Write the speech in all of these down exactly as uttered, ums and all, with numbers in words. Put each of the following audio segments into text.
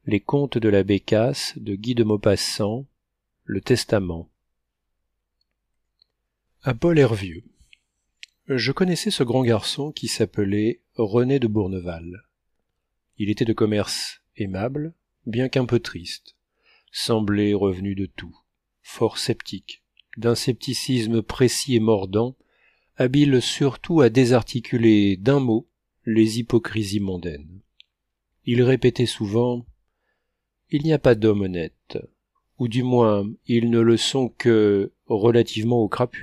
les contes de la Bécasse de Guy de Maupassant, le testament. À Paul Hervieux. Je connaissais ce grand garçon qui s'appelait René de Bourneval. Il était de commerce aimable, bien qu'un peu triste, semblait revenu de tout, fort sceptique, d'un scepticisme précis et mordant, habile surtout à désarticuler d'un mot les hypocrisies mondaines. Il répétait souvent « Il n'y a pas d'hommes honnêtes, ou du moins ils ne le sont que relativement aux crapules ».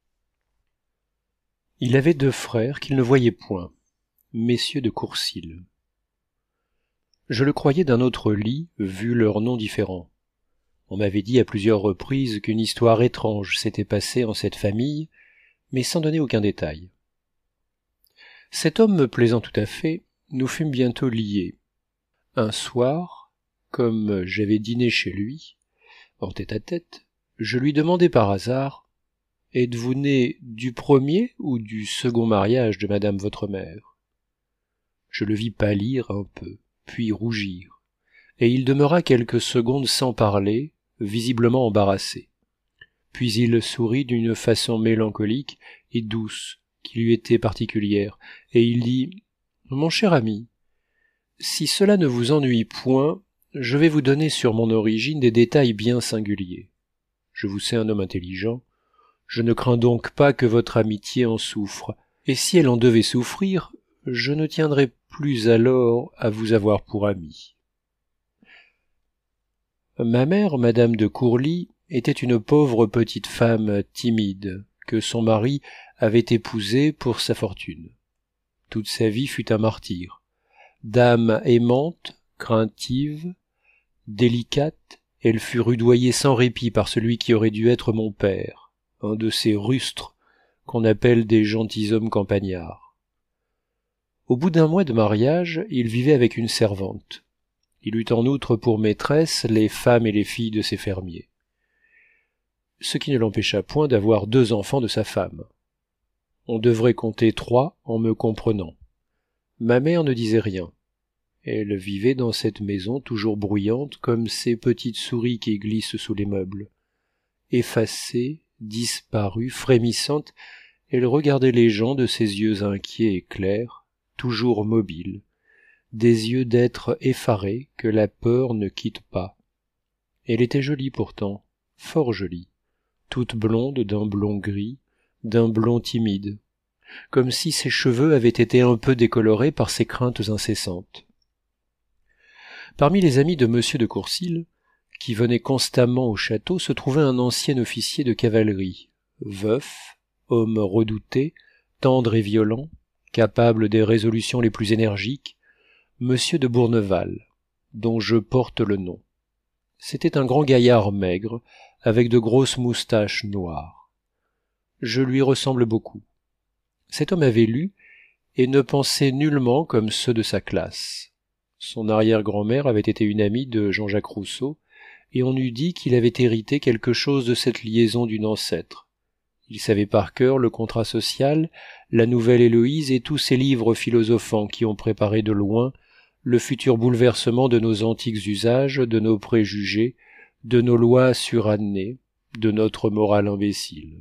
Il avait deux frères qu'il ne voyait point, messieurs de Courcils. Je le croyais d'un autre lit, vu leurs noms différents. On m'avait dit à plusieurs reprises qu'une histoire étrange s'était passée en cette famille, mais sans donner aucun détail. Cet homme me plaisant tout à fait, nous fûmes bientôt liés. Un soir, comme j'avais dîné chez lui, en tête-à-tête, je lui demandai par hasard « Êtes-vous né du premier ou du second mariage de madame votre mère ?» Je le vis pâlir un peu, puis rougir, et il demeura quelques secondes sans parler, visiblement embarrassé. Puis il sourit d'une façon mélancolique et douce qui lui était particulière, et il dit « Mon cher ami, si cela ne vous ennuie point, je vais vous donner sur mon origine des détails bien singuliers. Je vous sais un homme intelligent, je ne crains donc pas que votre amitié en souffre, et si elle en devait souffrir, je ne tiendrai plus alors à vous avoir pour ami. » Ma mère, madame de Courlis, était une pauvre petite femme timide, que son mari avait épousée pour sa fortune. Toute sa vie fut un martyr. D'âme aimante, craintive, délicate, elle fut rudoyée sans répit par celui qui aurait dû être mon père, un de ces rustres qu'on appelle des gentilshommes campagnards. Au bout d'un mois de mariage, il vivait avec une servante. Il eut en outre pour maîtresse les femmes et les filles de ses fermiers, ce qui ne l'empêcha point d'avoir deux enfants de sa femme. On devrait compter trois en me comprenant. Ma mère ne disait rien. Elle vivait dans cette maison toujours bruyante comme ces petites souris qui glissent sous les meubles. Effacée, disparue, frémissante, elle regardait les gens de ses yeux inquiets et clairs, toujours mobiles, des yeux d'être effaré que la peur ne quitte pas. Elle était jolie pourtant, fort jolie, toute blonde d'un blond gris, d'un blond timide, comme si ses cheveux avaient été un peu décolorés par ses craintes incessantes. Parmi les amis de monsieur de Courcils, qui venaient constamment au château, se trouvait un ancien officier de cavalerie, veuf, homme redouté, tendre et violent, capable des résolutions les plus énergiques, monsieur de Bourneval, dont je porte le nom. C'était un grand gaillard maigre, avec de grosses moustaches noires. Je lui ressemble beaucoup. Cet homme avait lu et ne pensait nullement comme ceux de sa classe. Son arrière-grand-mère avait été une amie de Jean-Jacques Rousseau, et on eût dit qu'il avait hérité quelque chose de cette liaison d'une ancêtre. Il savait par cœur le contrat social, la nouvelle Héloïse et tous ces livres philosophants qui ont préparé de loin le futur bouleversement de nos antiques usages, de nos préjugés, de nos lois surannées, de notre morale imbécile.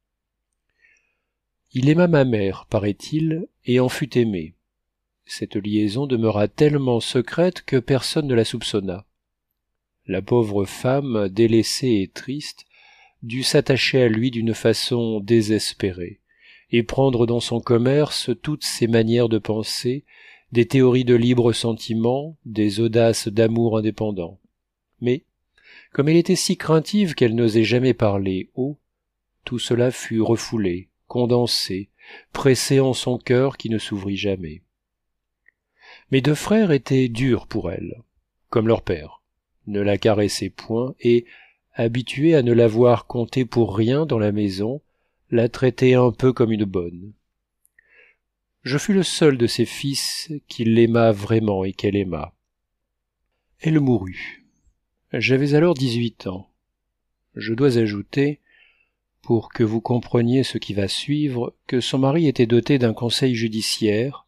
Il aima ma mère, paraît-il, et en fut aimé. Cette liaison demeura tellement secrète que personne ne la soupçonna. La pauvre femme, délaissée et triste, dut s'attacher à lui d'une façon désespérée, et prendre dans son commerce toutes ses manières de penser, des théories de libre sentiment, des audaces d'amour indépendant. Mais, comme elle était si craintive qu'elle n'osait jamais parler haut, tout cela fut refoulé, condensé, pressé en son cœur qui ne s'ouvrit jamais. Mes deux frères étaient durs pour elle, comme leur père, ne la caressaient point et, habitués à ne la voir compter pour rien dans la maison, la traitaient un peu comme une bonne. Je fus le seul de ses fils qui l'aima vraiment et qu'elle aima. Elle mourut. J'avais alors dix-huit ans. Je dois ajouter, pour que vous compreniez ce qui va suivre, que son mari était doté d'un conseil judiciaire,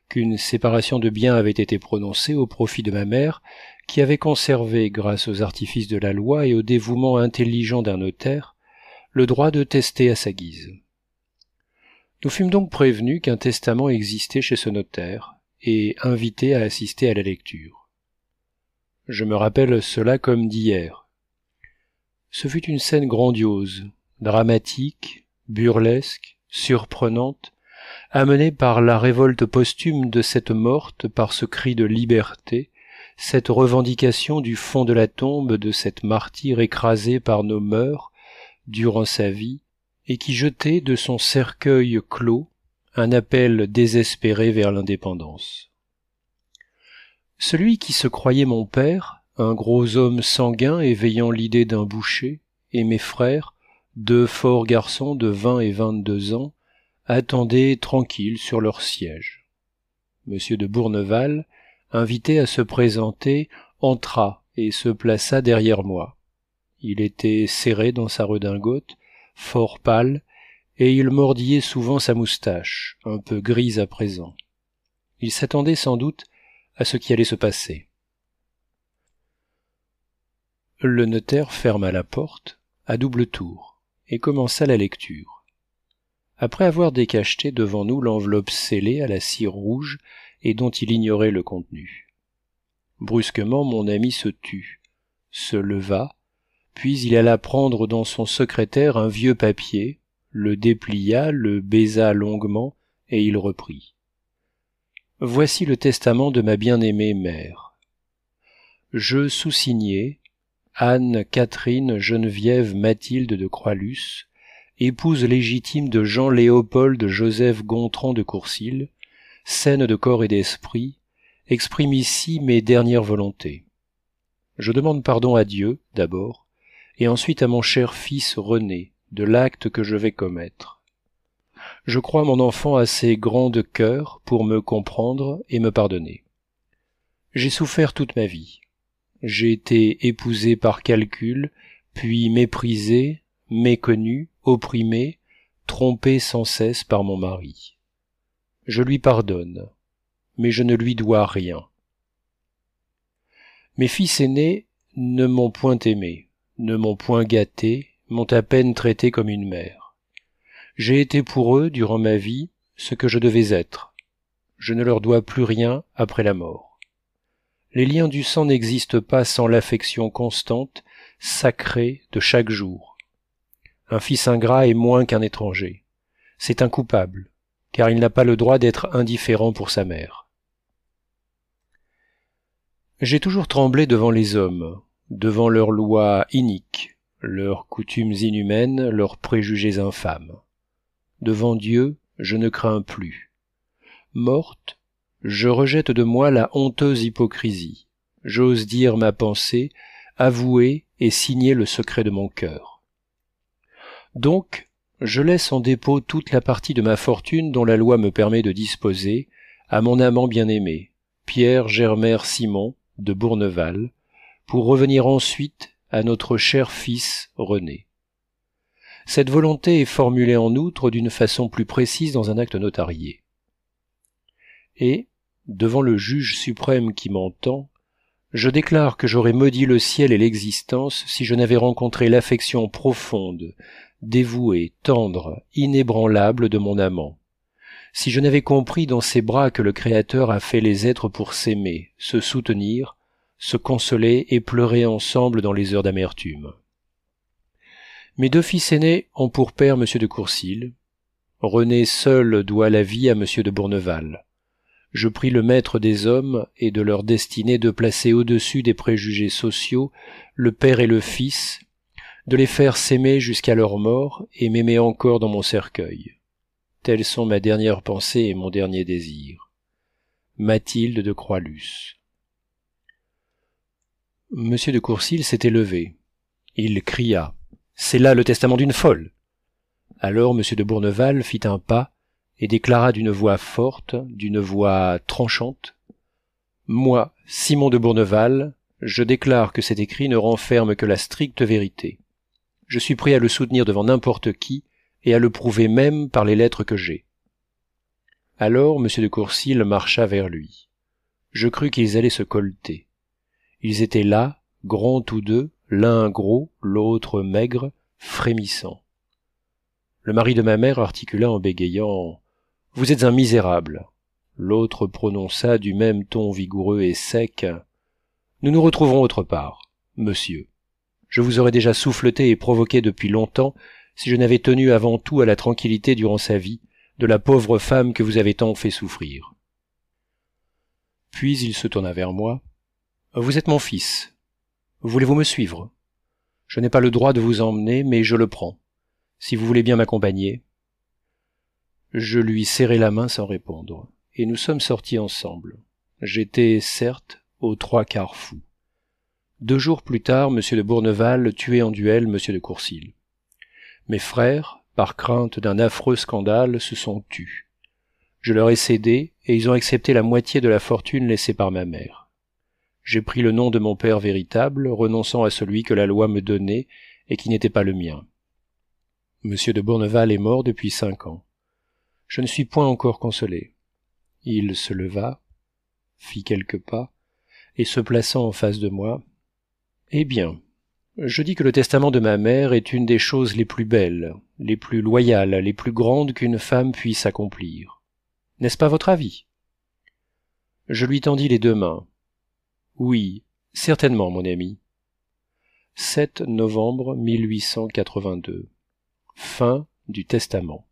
qu'une séparation de biens avait été prononcée au profit de ma mère, qui avait conservé, grâce aux artifices de la loi et au dévouement intelligent d'un notaire, le droit de tester à sa guise. Nous fûmes donc prévenus qu'un testament existait chez ce notaire, et invités à assister à la lecture. Je me rappelle cela comme d'hier. Ce fut une scène grandiose, dramatique, burlesque, surprenante, amenée par la révolte posthume de cette morte, par ce cri de liberté, cette revendication du fond de la tombe de cette martyre écrasée par nos mœurs durant sa vie, et qui jetait de son cercueil clos un appel désespéré vers l'indépendance. Celui qui se croyait mon père, un gros homme sanguin éveillant l'idée d'un boucher, et mes frères, deux forts garçons de vingt et vingt-deux ans, attendaient tranquilles sur leur siège. Monsieur de Bourneval, invité à se présenter, entra et se plaça derrière moi. Il était serré dans sa redingote, fort pâle, et il mordillait souvent sa moustache, un peu grise à présent. Il s'attendait sans doute à ce qui allait se passer. Le notaire ferma la porte à double tour et commença la lecture. Après avoir décacheté devant nous l'enveloppe scellée à la cire rouge et dont il ignorait le contenu. Brusquement mon ami se tut, se leva, puis il alla prendre dans son secrétaire un vieux papier, le déplia, le baisa longuement, et il reprit. « Voici le testament de ma bien-aimée mère. Je sous-signais Anne Catherine Geneviève Mathilde de Croixluce, épouse légitime de Jean-Léopold Joseph Gontran de Courcils, saine de corps et d'esprit, exprime ici mes dernières volontés. Je demande pardon à Dieu, d'abord, et ensuite à mon cher fils René, de l'acte que je vais commettre. Je crois mon enfant assez grand de cœur pour me comprendre et me pardonner. J'ai souffert toute ma vie. J'ai été épousé par calcul, puis méprisé, méconnu, opprimé, trompé sans cesse par mon mari. Je lui pardonne, mais je ne lui dois rien. Mes fils aînés ne m'ont point aimé, ne m'ont point gâté, m'ont à peine traité comme une mère. J'ai été pour eux, durant ma vie, ce que je devais être. Je ne leur dois plus rien après la mort. Les liens du sang n'existent pas sans l'affection constante, sacrée de chaque jour. Un fils ingrat est moins qu'un étranger. C'est un coupable, car il n'a pas le droit d'être indifférent pour sa mère. J'ai toujours tremblé devant les hommes, devant leurs lois iniques, leurs coutumes inhumaines, leurs préjugés infâmes. Devant Dieu, je ne crains plus. Morte, je rejette de moi la honteuse hypocrisie. J'ose dire ma pensée, avouer et signer le secret de mon cœur. Donc, je laisse en dépôt toute la partie de ma fortune dont la loi me permet de disposer à mon amant bien-aimé, Pierre Germer Simon de Bourneval, pour revenir ensuite à notre cher fils René. Cette volonté est formulée en outre d'une façon plus précise dans un acte notarié. Et, devant le juge suprême qui m'entend, je déclare que j'aurais maudit le ciel et l'existence si je n'avais rencontré l'affection profonde, dévouée, tendre, inébranlable de mon amant, si je n'avais compris dans ses bras que le Créateur a fait les êtres pour s'aimer, se soutenir, se consoler et pleurer ensemble dans les heures d'amertume. Mes deux fils aînés ont pour père monsieur de Courcils. René seul doit la vie à monsieur de Bourneval. Je prie le maître des hommes et de leur destinée de placer au-dessus des préjugés sociaux le père et le fils, de les faire s'aimer jusqu'à leur mort et m'aimer encore dans mon cercueil. Telles sont ma dernière pensée et mon dernier désir. Mathilde de Croixluce. Monsieur de Courcils s'était levé. Il cria. C'est là le testament d'une folle. Alors monsieur de Bourneval fit un pas et déclara d'une voix forte, d'une voix tranchante. Moi, Simon de Bourneval, je déclare que cet écrit ne renferme que la stricte vérité. Je suis prêt à le soutenir devant n'importe qui et à le prouver même par les lettres que j'ai. Alors m de Courcils marcha vers lui. Je crus qu'ils allaient se colleter. Ils étaient là, grands tous deux, l'un gros, l'autre maigre, frémissant. Le mari de ma mère articula en bégayant « Vous êtes un misérable !» L'autre prononça du même ton vigoureux et sec « Nous nous retrouverons autre part, monsieur. Je vous aurais déjà souffleté et provoqué depuis longtemps si je n'avais tenu avant tout à la tranquillité durant sa vie de la pauvre femme que vous avez tant fait souffrir. » Puis il se tourna vers moi. « Vous êtes mon fils. Voulez-vous me suivre? Je n'ai pas le droit de vous emmener, mais je le prends, si vous voulez bien m'accompagner. » Je lui serrai la main sans répondre, et nous sommes sortis ensemble. J'étais, certes, aux trois quarts fou. Deux jours plus tard, m de Bourneval tuait en duel m de Courcils. Mes frères, par crainte d'un affreux scandale, se sont tus. Je leur ai cédé, et ils ont accepté la moitié de la fortune laissée par ma mère. J'ai pris le nom de mon père véritable, renonçant à celui que la loi me donnait et qui n'était pas le mien. M de Bourneval est mort depuis cinq ans. Je ne suis point encore consolé. Il se leva, fit quelques pas, et se plaçant en face de moi, « Eh bien, je dis que le testament de ma mère est une des choses les plus belles, les plus loyales, les plus grandes qu'une femme puisse accomplir. N'est-ce pas votre avis ?» Je lui tendis les deux mains. « Oui, certainement, mon ami. » sept novembre mille huit cent quatre-vingt-deux. Fin du testament.